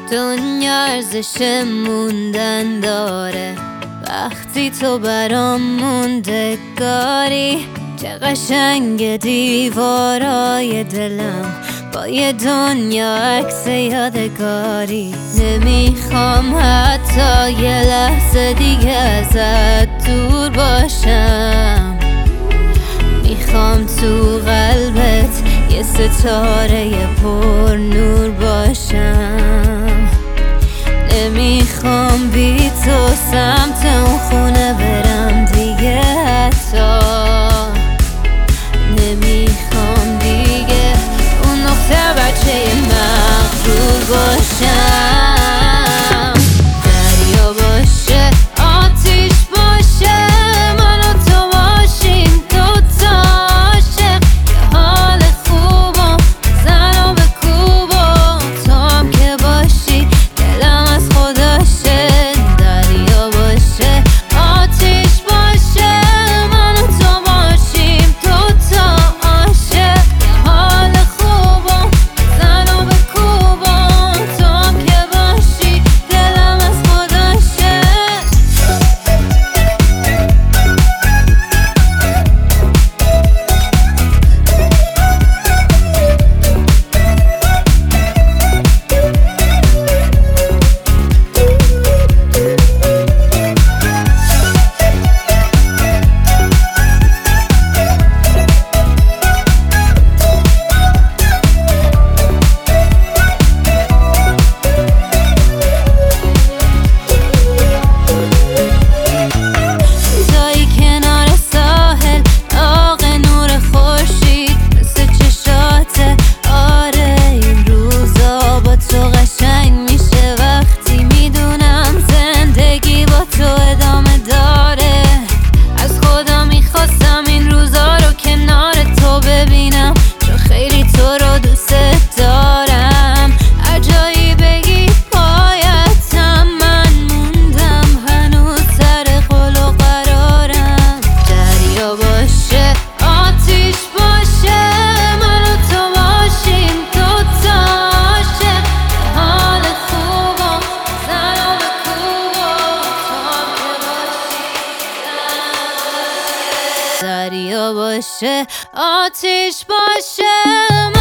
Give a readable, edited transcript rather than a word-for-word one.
دنیا ارزش موندن داره وقتی تو برام موندگاری. چه قشنگ دیوارای دلم با یه دنیا عکس یادگاری. نمیخوام حتی یه لحظه دیگه ازت دور باشم. میخوام تو قلبت یه ستاره پر نور باشم. نمیخوام بی تو سمت اون خونه برم دیگه، حتی نمیخوام دیگه اون نقطه بچه مغرور باشم. دریا باشه، آتیش باشه، من و تو باشیم دوتا عاشق. یه حال خوبم زن و بکوب و تو هم که باشی دلم از خداشه. دریا باشه، آتیش باشه، من و تو باشیم دوتا عاشق. یه حال خوبم زن و بکوب و تو هم که باشی دلم از خداشه. دریا باشه، آتیش باشه.